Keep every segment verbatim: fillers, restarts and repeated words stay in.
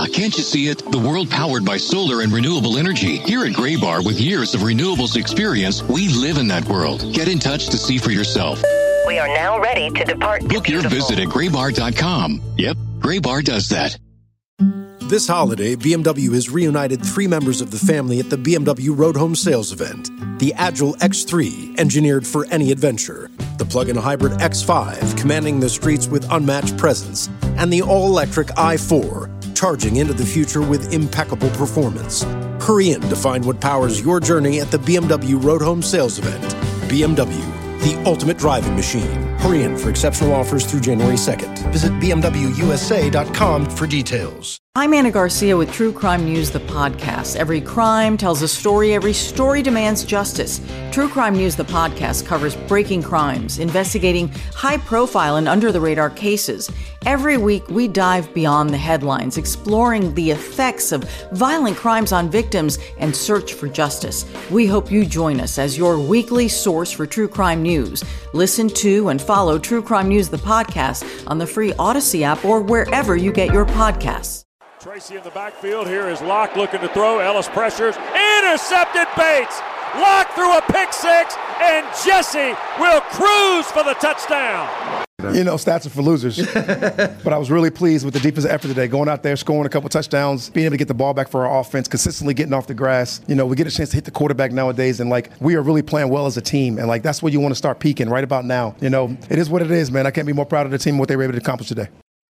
can't you see it? The world powered by solar and renewable energy. Here at Graybar, with years of renewables experience, we live in that world. Get in touch to see for yourself. We are now ready to depart. Book your visit at graybar dot com. Yep, Graybar does that. This holiday, B M W has reunited three members of the family at the B M W Road Home Sales Event. The Agile X three, engineered for any adventure. The plug-in hybrid X five, commanding the streets with unmatched presence. And the all-electric i four, charging into the future with impeccable performance. Hurry in to find what powers your journey at the B M W Road Home Sales Event. B M W, the ultimate driving machine. Hurry in for exceptional offers through January second. Visit b m w u s a dot com for details. I'm Anna Garcia with True Crime News, the podcast. Every crime tells a story. Every story demands justice. True Crime News, the podcast, covers breaking crimes, investigating high-profile and under-the-radar cases. Every week, we dive beyond the headlines, exploring the effects of violent crimes on victims and search for justice. We hope you join us as your weekly source for True Crime News. Listen to and follow True Crime News, the podcast, on the free Odyssey app or wherever you get your podcasts. Tracy in the backfield. Here is Locke looking to throw. Ellis pressures. Intercepted Bates. Locke threw a pick six, and Jesse will cruise for the touchdown. You know, stats are for losers. But I was really pleased with the defensive effort today, going out there, scoring a couple touchdowns, being able to get the ball back for our offense, consistently getting off the grass. You know, we get a chance to hit the quarterback nowadays, and, like, we are really playing well as a team. And, like, that's where you want to start peaking right about now. You know, it is what it is, man. I can't be more proud of the team and what they were able to accomplish today.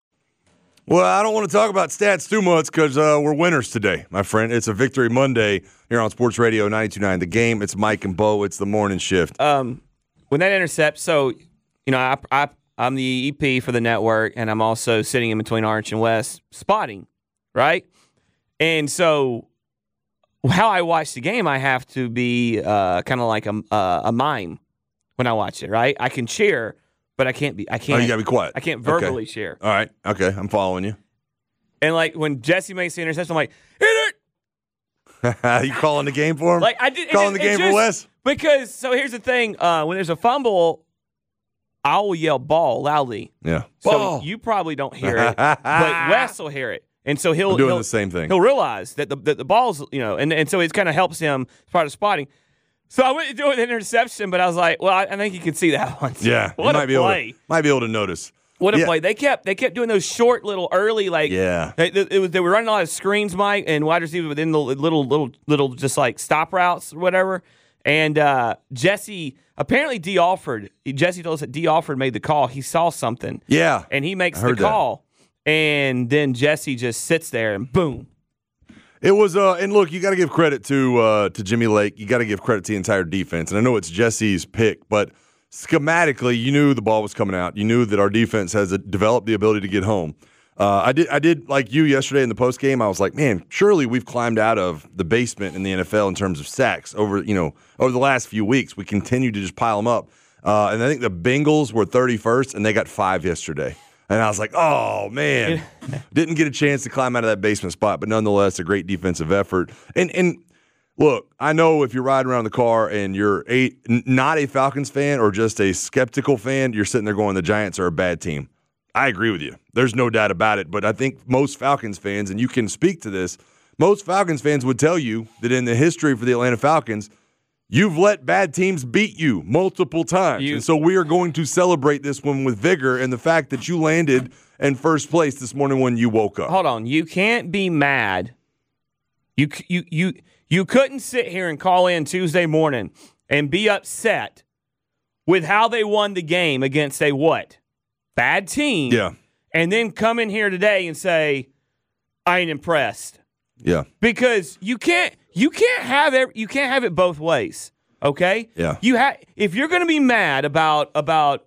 Well, I don't want to talk about stats too much because uh, we're winners today, my friend. It's a Victory Monday here on Sports Radio ninety-two point nine. The Game. It's Mike and Bo. It's the morning shift. Um, when that intercept, so, you know, I, I, I'm the E P for the network, and I'm also sitting in between Arch and Wes spotting, right? And so how I watch the game, I have to be uh, kind of like a, uh, a mime when I watch it, right? I can cheer, but I can't be. I can't. Oh, you gotta be quiet. I can't verbally okay. share. All right. Okay, I'm following you. And like when Jesse makes the interception, I'm like, hit it. You calling the game for him? Like I did. Calling it, the game just, for Wes? Because so here's the thing: uh, when there's a fumble, I will yell "ball" loudly. Yeah. So Ball. you probably don't hear it, but Wes will hear it, and so he'll I'm doing he'll, the same thing. He'll realize that the that the ball's, you know, and and so it kind of helps him as part of spotting. So I went to do an interception, but I was like, well, I, I think you can see that one. Yeah, what might a be play! Able to, might be able to notice. What a yeah. play! They kept they kept doing those short, little early, like yeah. They, it was they were running a lot of screens, Mike, and wide receivers within the little little little just like stop routes or whatever. And uh, Jesse apparently D. Alford. Jesse told us that D. Alford made the call. He saw something. Yeah, and he makes I the heard call, that. And then Jesse just sits there and boom. It was, uh, and look, you got to give credit to uh, to Jimmy Lake. You got to give credit to the entire defense. And I know it's Jesse's pick, but schematically, you knew the ball was coming out. You knew that our defense has a, developed the ability to get home. Uh, I did, I did like you yesterday in the post game. I was like, man, surely we've climbed out of the basement in the N F L in terms of sacks over, you know, over the last few weeks. We continue to just pile them up. Uh, and I think the Bengals were thirty-first, and they got five yesterday. And I was like, oh, man, didn't get a chance to climb out of that basement spot. But nonetheless, a great defensive effort. And, and look, I know if you're riding around the car and you're a, not a Falcons fan or just a skeptical fan, you're sitting there going, the Giants are a bad team. I agree with you. There's no doubt about it. But I think most Falcons fans, and you can speak to this, most Falcons fans would tell you that in the history for the Atlanta Falcons, you've let bad teams beat you multiple times. You, and so we are going to celebrate this one with vigor and the fact that you landed in first place this morning when you woke up. Hold on. You can't be mad. You you you you couldn't sit here and call in Tuesday morning and be upset with how they won the game against a what? Bad team. Yeah. And then come in here today and say, I ain't impressed. Yeah. Because you can't you can't have every, you can't have it both ways. Okay? Yeah. You ha- if you're going to be mad about about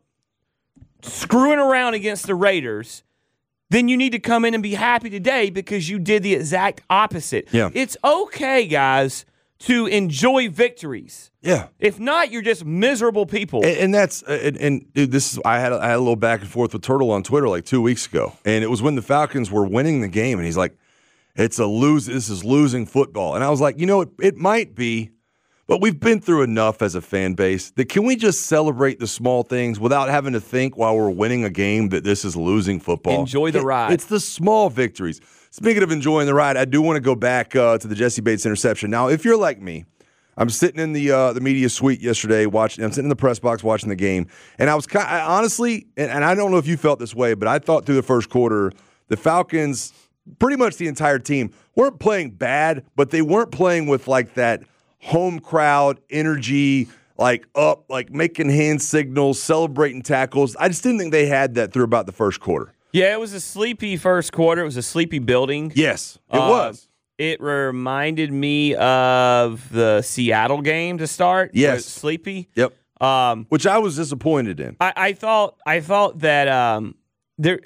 screwing around against the Raiders, then you need to come in and be happy today because you did the exact opposite. Yeah. It's okay, guys, to enjoy victories. Yeah. If not, you're just miserable people. And, and that's and, and dude, this is I had a, I had a little back and forth with Turtle on Twitter like two weeks ago, and it was when the Falcons were winning the game, and he's like, "It's a lose. This is losing football." And I was like, you know, it, it might be, but we've been through enough as a fan base that can we just celebrate the small things without having to think while we're winning a game that this is losing football? Enjoy the it, ride. It's the small victories. speaking of enjoying the ride, I do want to go back uh, to the Jesse Bates interception. Now, if you're like me, I'm sitting in the uh, the media suite yesterday watching. I'm sitting in the press box watching the game, and I was kind of, honestly, and, and I don't know if you felt this way, but I thought through the first quarter, the Falcons, pretty much the entire team, weren't playing bad, but they weren't playing with like that home crowd energy, like up, like making hand signals, celebrating tackles. I just didn't think they had that through about the first quarter. Yeah, it was a sleepy first quarter. It was a sleepy building. Yes, it uh, was. It reminded me of the Seattle game to start. Yes, sleepy. Yep. Um, Which I was disappointed in. I, I thought. I thought that um, there.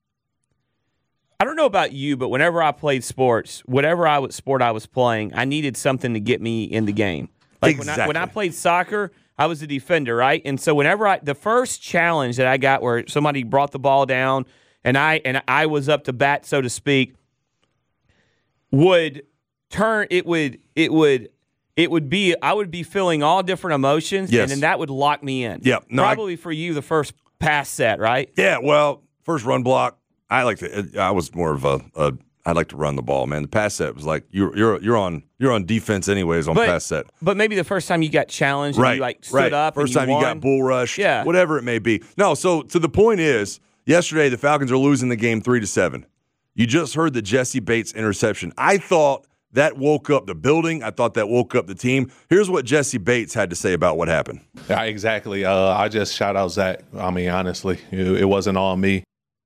I don't know about you, but whenever I played sports, whatever I was, sport I was playing, I needed something to get me in the game. Like exactly. when I, when I played soccer, I was a defender, right? And so whenever I, the first challenge that I got where somebody brought the ball down and I and I was up to bat, so to speak, would turn it would it would it would be I would be feeling all different emotions, yes. and then that would lock me in. Yep. No, Probably I, for you, the first pass set, right? Yeah. Well, first run block. I like to. I was more of a. a I like to run the ball, man. The pass set was like you're you're you're on you're on defense anyways on but, pass set. But maybe the first time you got challenged, right? And you like stood right. up. First and you time you won. got bull rush, yeah, whatever it may be. No, so to the point is, yesterday the Falcons are losing the game three to seven. You just heard the Jesse Bates interception. I thought that woke up the building. I thought that woke up the team. Here's what Jesse Bates had to say about what happened. Yeah, exactly. Uh, I just shout out Zach. I mean, honestly, it, it wasn't all me.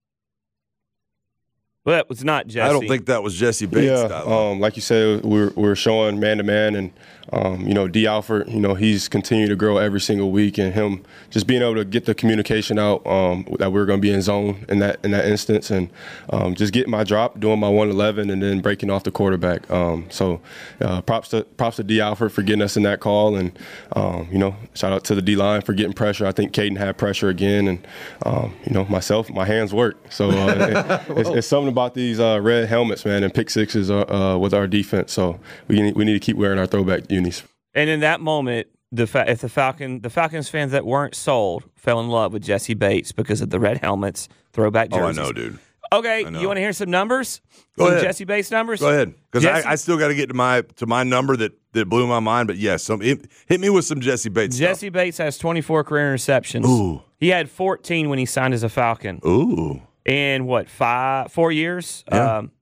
Well, that was not Jesse. I don't think that was Jesse Bates. Yeah, um, like you said, we're we're showing man to man, and um, you know, D. Alford, you know, he's continued to grow every single week, and him just being able to get the communication out um, that we're going to be in zone in that in that instance, and um, just getting my drop, doing my one eleven, and then breaking off the quarterback. Um, so, uh, props to props to D. Alford for getting us in that call, and um, you know, shout out to the D line for getting pressure. I think Caden had pressure again, and um, you know, myself, my hands work. So uh, it, it's, it's something about these uh, red helmets, man, and pick sixes uh, uh, with our defense. So we need, we need to keep wearing our throwback unis. And in that moment, the fa- if the Falcon the Falcons fans that weren't sold fell in love with Jesse Bates because of the red helmets, throwback jerseys. Oh, I know, dude. Okay, you want to hear some numbers? Go some ahead. Jesse Bates numbers? Go ahead, because Jesse- I, I still got to get to my to my number that, that blew my mind. But yes, some hit, hit me with some Jesse Bates. Jesse stuff. Bates has twenty-four career interceptions. Ooh. He had fourteen when he signed as a Falcon. Ooh. In what, five, four years? Yeah. Um,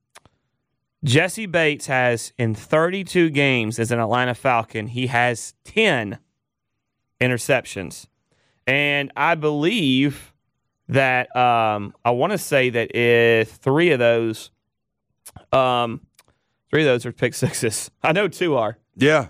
Jesse Bates has, in thirty-two games as an Atlanta Falcon, he has ten interceptions. And I believe that, um, I want to say that if three of those, um, three of those are pick sixes. I know two are. Yeah.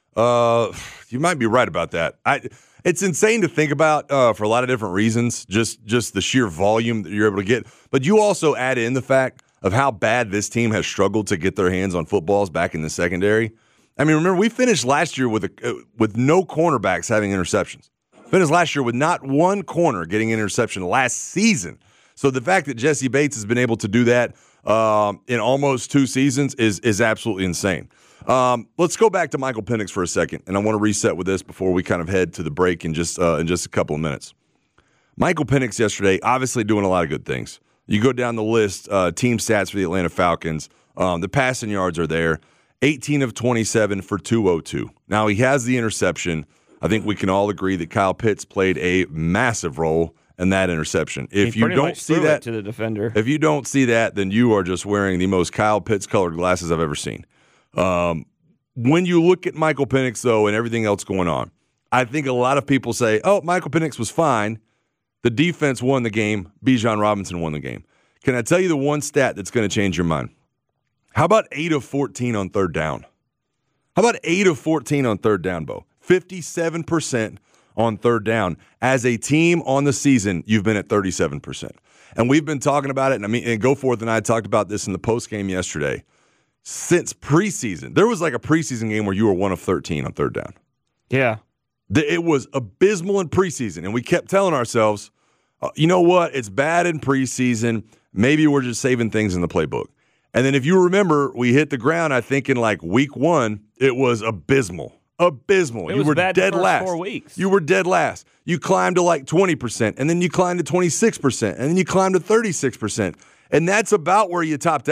Uh, you might be right about that. I. It's insane to think about uh, for a lot of different reasons, just just the sheer volume that you're able to get. But you also add in the fact of how bad this team has struggled to get their hands on footballs back in the secondary. I mean, remember, we finished last year with a, uh, with no cornerbacks having interceptions. Finished last year with not one corner getting an interception last season. So the fact that Jesse Bates has been able to do that um, in almost two seasons is is absolutely insane. Um, let's go back to Michael Penix for a second, and I want to reset with this before we kind of head to the break in just uh, in just a couple of minutes. Michael Penix yesterday, obviously doing a lot of good things. You go down the list, uh, team stats for the Atlanta Falcons. Um, the passing yards are there, eighteen of twenty-seven for two oh two. Now, he has the interception. I think we can all agree that Kyle Pitts played a massive role in that interception. If He you pretty don't much see threw it that to the defender. If you don't see that, then you are just wearing the most Kyle Pitts colored glasses I've ever seen. Um, when you look at Michael Penix, though, and everything else going on, I think a lot of people say, oh, Michael Penix was fine. The defense won the game. Bijan Robinson won the game. Can I tell you the one stat that's going to change your mind? How about eight of fourteen on third down? How about eight of fourteen on third down, Bo? fifty-seven percent on third down. As a team on the season, you've been at thirty-seven percent. And we've been talking about it, and I mean, and Goforth and I talked about this in the postgame yesterday. Since preseason, there was like a preseason game where you were one of thirteen on third down. Yeah. It was abysmal in preseason, and we kept telling ourselves, uh, you know what, it's bad in preseason. Maybe we're just saving things in the playbook. And then if you remember, we hit the ground, I think, in like week one, it was abysmal. Abysmal. It you was were bad the dead first last. four weeks. You were dead last. You climbed to like twenty percent, and then you climbed to twenty-six percent, and then you climbed to thirty-six percent. And that's about where you topped out.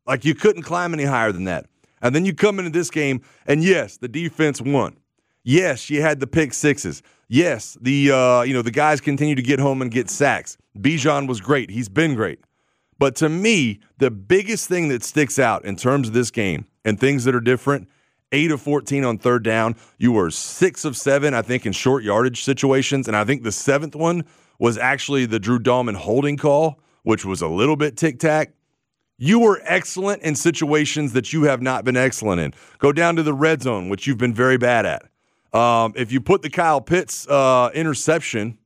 Like, you couldn't climb any higher than that. And then you come into this game, and yes, the defense won. Yes, you had the pick sixes. Yes, the uh, you know the guys continue to get home and get sacks. Bijan was great. He's been great. But to me, the biggest thing that sticks out in terms of this game and things that are different, eight of fourteen on third down. You were six of seven, I think, in short yardage situations. And I think the seventh one was actually the Drew Dahlman holding call, which was a little bit tic-tac. You were excellent in situations that you have not been excellent in. Go down to the red zone, which you've been very bad at. Um, if you put the Kyle Pitts uh, interception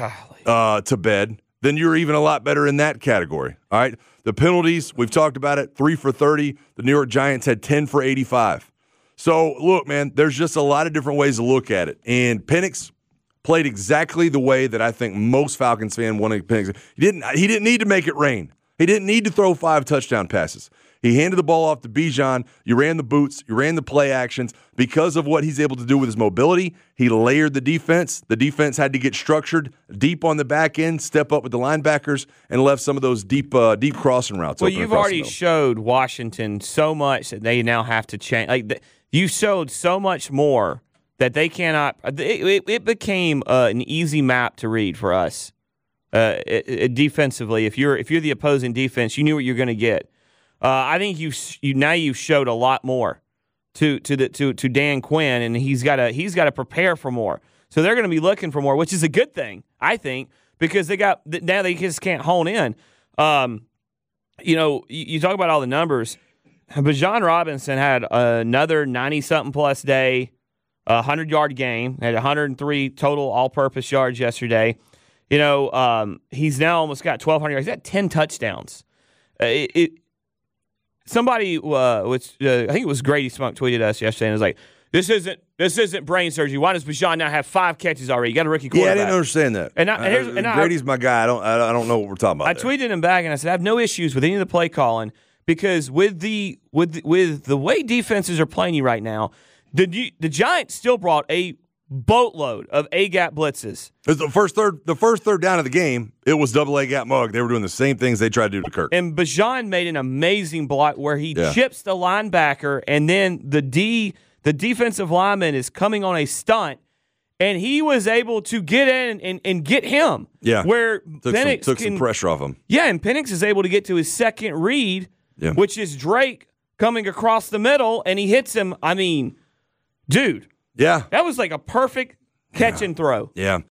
uh, to bed, then you're even a lot better in that category. All right. The penalties, we've talked about it, three for thirty. The New York Giants had ten for eighty-five. So, look, man, there's just a lot of different ways to look at it. And Penix played exactly the way that I think most Falcons fans wanted Penix. He didn't, he didn't need to make it rain. He didn't need to throw five touchdown passes. He handed the ball off to Bijan. You ran the boots. You ran the play actions. Because of what he's able to do with his mobility, he layered the defense. The defense had to get structured deep on the back end, step up with the linebackers, and left some of those deep uh, deep crossing routes well, open. Well, you've already showed Washington so much that they now have to change. Like the, you showed so much more that they cannot. It, it, it became uh, an easy map to read for us uh, it, it, defensively. If you're if you're the opposing defense, you knew what you're going to get. Uh, I think you you now you've showed a lot more to to the to to Dan Quinn, and he's got to he's got to prepare for more. So they're going to be looking for more, which is a good thing, I think, because they got now they just can't hone in. Um, you know, you, you talk about all the numbers. Bijan Robinson had another ninety-something plus day, a hundred-yard game, had one hundred three total all-purpose yards yesterday. You know, um, he's now almost got twelve hundred yards. He's got ten touchdowns. Uh, it, it somebody, uh, which uh, I think it was Grady Spunk tweeted us yesterday and was like, "This isn't this isn't brain surgery. Why does Bijan now have five catches already? You got a rookie quarterback." Yeah, I didn't understand that. And, I, and, here's, uh, and Grady's I, my guy. I don't I don't know what we're talking about. I there. tweeted him back and I said, "I have no issues with any of the play calling." Because with the with the, with the way defenses are playing you right now, the the Giants still brought a boatload of A gap blitzes. It was the first third the first third down of the game, it was double A gap mug. They were doing the same things they tried to do to Kirk. And Bijan made an amazing block where he yeah. chips the linebacker, and then the D the defensive lineman is coming on a stunt. And he was able to get in and, and get him. Yeah. Where took Penix some, took can, some pressure off him. Yeah, and Penix is able to get to his second read, yeah. which is Drake coming across the middle, and he hits him. I mean, dude. Yeah. That was like a perfect catch yeah. and throw. Yeah.